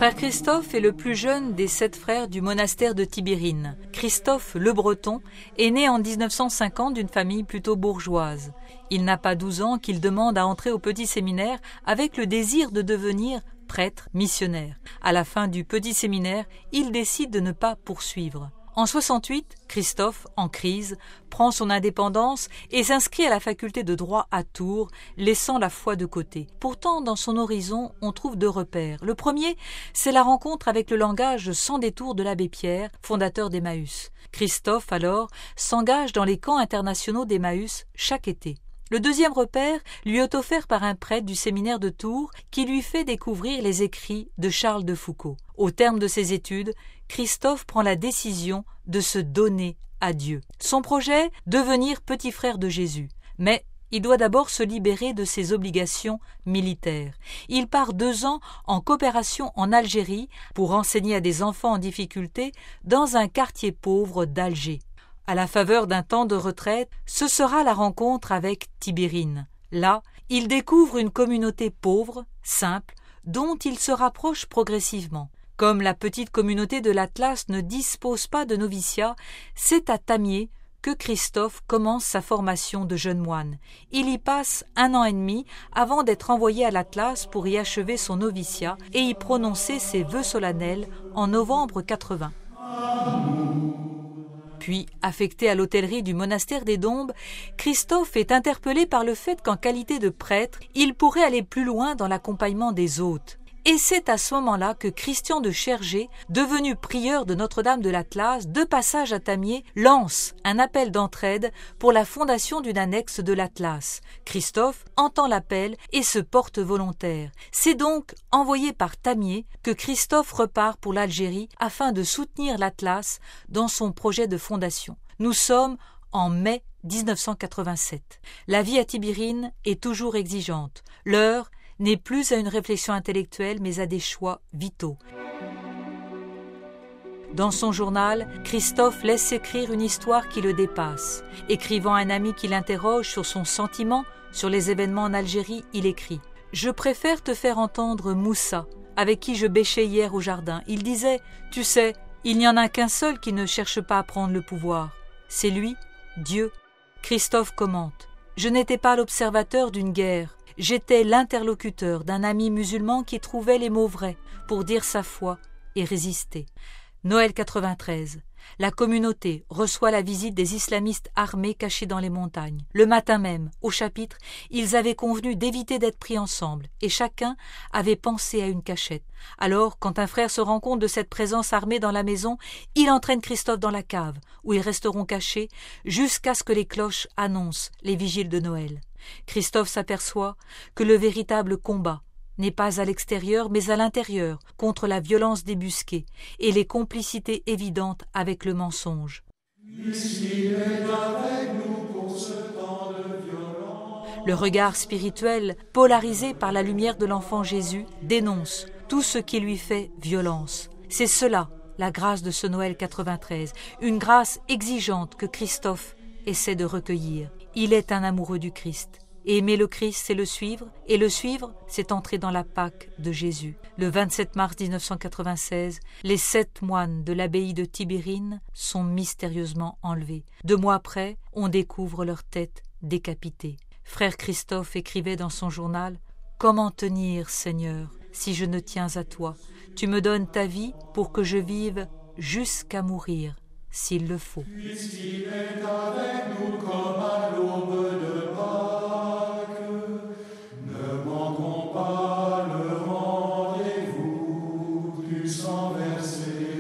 Frère Christophe est le plus jeune des 7 frères du monastère de Tibérine. Christophe le Breton est né en 1950 d'une famille plutôt bourgeoise. Il n'a pas 12 ans qu'il demande à entrer au petit séminaire avec le désir de devenir prêtre missionnaire. À la fin du petit séminaire, il décide de ne pas poursuivre. En 68, Christophe, en crise, prend son indépendance et s'inscrit à la faculté de droit à Tours, laissant la foi de côté. Pourtant, dans son horizon, on trouve 2 repères. Le premier, c'est la rencontre avec le langage sans détour de l'abbé Pierre, fondateur d'Emmaüs. Christophe, alors, s'engage dans les camps internationaux d'Emmaüs chaque été. Le deuxième repère lui est offert par un prêtre du séminaire de Tours qui lui fait découvrir les écrits de Charles de Foucault. Au terme de ses études, Christophe prend la décision de se donner à Dieu. Son projet, devenir petit frère de Jésus. Mais il doit d'abord se libérer de ses obligations militaires. Il part 2 ans en coopération en Algérie pour enseigner à des enfants en difficulté dans un quartier pauvre d'Alger. À la faveur d'un temps de retraite, ce sera la rencontre avec Tibérine. Là, il découvre une communauté pauvre, simple, dont il se rapproche progressivement. Comme la petite communauté de l'Atlas ne dispose pas de noviciat, c'est à Tamier que Christophe commence sa formation de jeune moine. Il y passe 1 an et demi avant d'être envoyé à l'Atlas pour y achever son noviciat et y prononcer ses vœux solennels en novembre 80. Puis, affecté à l'hôtellerie du monastère des Dombes, Christophe est interpellé par le fait qu'en qualité de prêtre, il pourrait aller plus loin dans l'accompagnement des hôtes. Et c'est à ce moment-là que Christian de Chergé, devenu prieur de Notre-Dame de l'Atlas, de passage à Tamier, lance un appel d'entraide pour la fondation d'une annexe de l'Atlas. Christophe entend l'appel et se porte volontaire. C'est donc envoyé par Tamier que Christophe repart pour l'Algérie afin de soutenir l'Atlas dans son projet de fondation. Nous sommes en mai 1987. La vie à Tibérine est toujours exigeante. L'heure n'est plus à une réflexion intellectuelle, mais à des choix vitaux. Dans son journal, Christophe laisse écrire une histoire qui le dépasse. Écrivant à un ami qui l'interroge sur son sentiment sur les événements en Algérie, il écrit « Je préfère te faire entendre Moussa, avec qui je bêchais hier au jardin. Il disait « Tu sais, il n'y en a qu'un seul qui ne cherche pas à prendre le pouvoir. C'est lui, Dieu. » Christophe commente « Je n'étais pas l'observateur d'une guerre. J'étais l'interlocuteur d'un ami musulman qui trouvait les mots vrais pour dire sa foi et résister. » Noël 93. La communauté reçoit la visite des islamistes armés cachés dans les montagnes. Le matin même, au chapitre, ils avaient convenu d'éviter d'être pris ensemble et chacun avait pensé à une cachette. Alors, quand un frère se rend compte de cette présence armée dans la maison, il entraîne Christophe dans la cave, où ils resteront cachés jusqu'à ce que les cloches annoncent les vigiles de Noël. Christophe s'aperçoit que le véritable combat n'est pas à l'extérieur mais à l'intérieur, contre la violence débusquée et les complicités évidentes avec le mensonge. Le regard spirituel, polarisé par la lumière de l'enfant Jésus, dénonce tout ce qui lui fait violence. C'est cela, la grâce de ce Noël 93, une grâce exigeante que Christophe essaie de recueillir. Il est un amoureux du Christ. Aimer le Christ, c'est le suivre, et le suivre, c'est entrer dans la Pâque de Jésus. Le 27 mars 1996, les 7 moines de l'abbaye de Tibérine sont mystérieusement enlevés. 2 mois après, on découvre leurs têtes décapitées. Frère Christophe écrivait dans son journal « Comment tenir, Seigneur, si je ne tiens à toi? Tu me donnes ta vie pour que je vive jusqu'à mourir, s'il le faut. » Puisqu'il est avec nous comme à l'aube de Pâques, ne manquons pas le rendez-vous du sang versé.